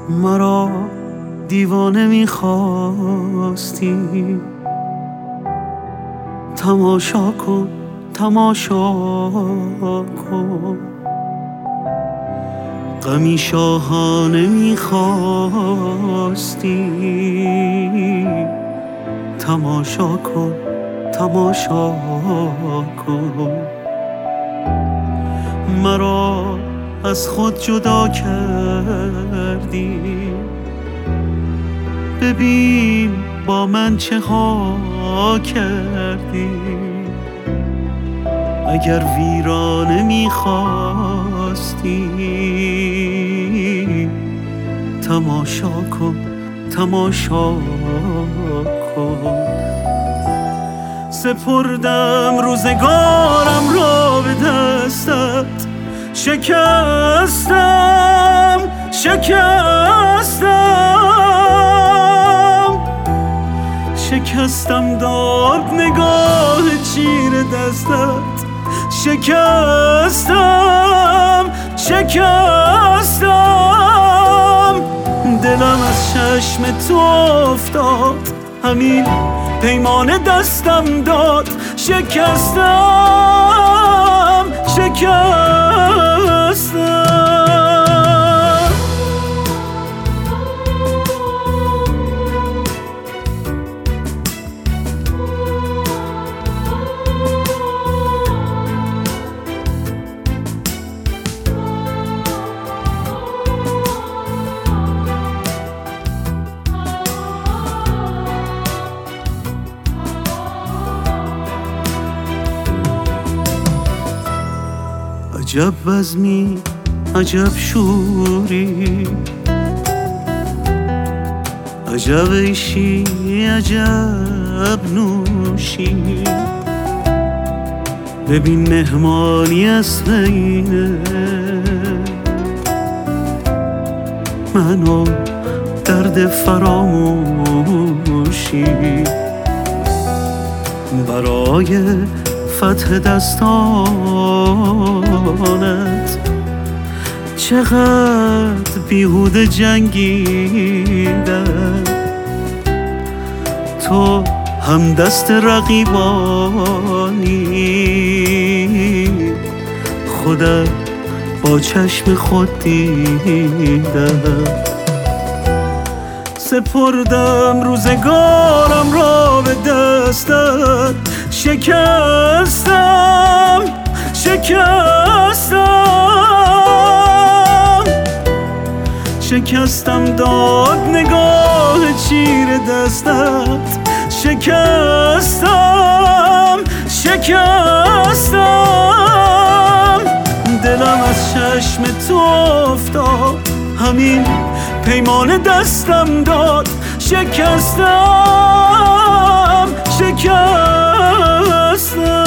مرا دیوانه می‌خواستی، تماشا کن تماشا کن. غمی شاهانه می‌خواستی، تماشا کن تماشا کن. مرا از خود جدا کردی، ببین با من چه ها کردی. اگر ویرانه میخواستی، تماشا کن تماشا کن. سپردم روزگارم را به دستت، شکستم شکستم داد نگاه چیر دستت. شکستم دلم از چشم تو افتاد، همین پیمان دستم داد. شکستم عجب بزمی عجب شوری، عجب عیشی عجب نوشی. ببین مهمانی اصل اینه، منو درد فراموشی. برای فتح دستانت چقدر بیهوده جنگیدم. تو هم دست رقیبانی، خودت با چشم خود دیدم. سپردم روزگارم را به دستت، شکستم داد نگاه چیر دستت. شکستم دلم از چشم تو افتاد، همین پیمان دستم داد. شکستم